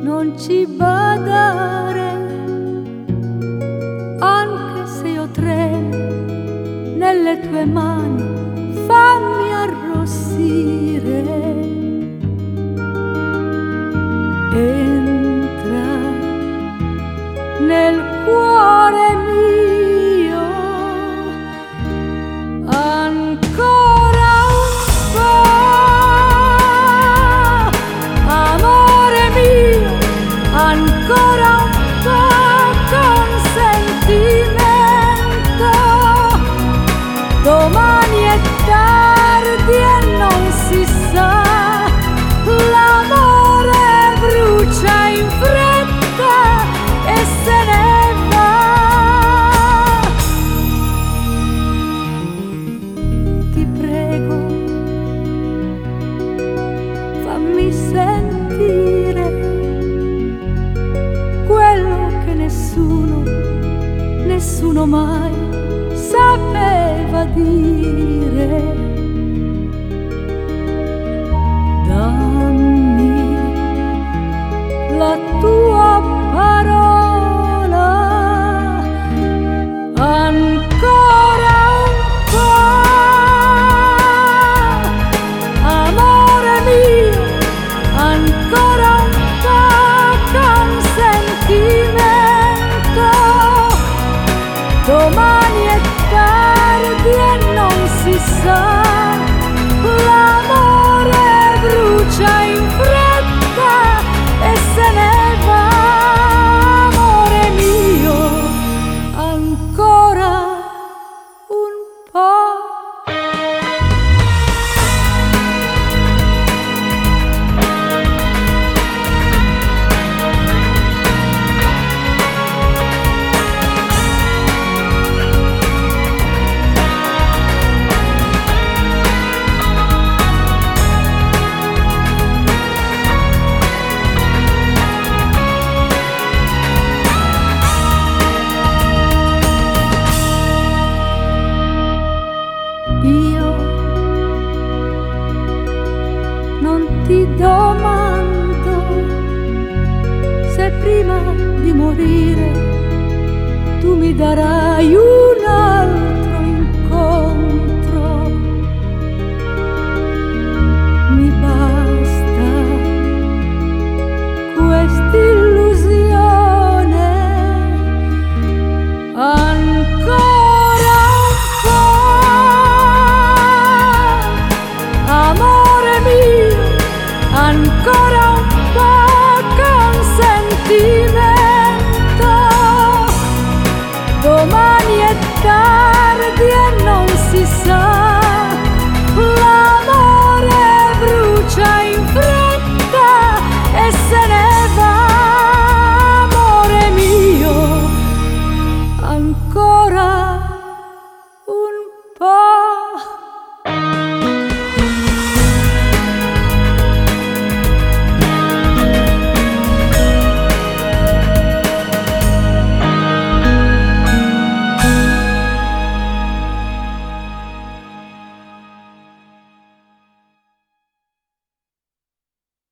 non ci badare, anche se io tremo nelle tue mani, fammi arrossire. Entra nel cuore mio ancora un po', amore mio, ancora un po' consentimento. Domani è tardi e non si sa, l'amore brucia in fretta e se ne va. Ti prego, fammi sentire quello che nessuno mai sapeva dire. Dammi la tua parola, ancora un po', amore mio, ancora un po' consentimento. Domani è tardi e non si sa, l'amore brucia in fretta e se ne va. Amore mio, ancora un po'. Io non ti domando se prima di morire tu mi darai una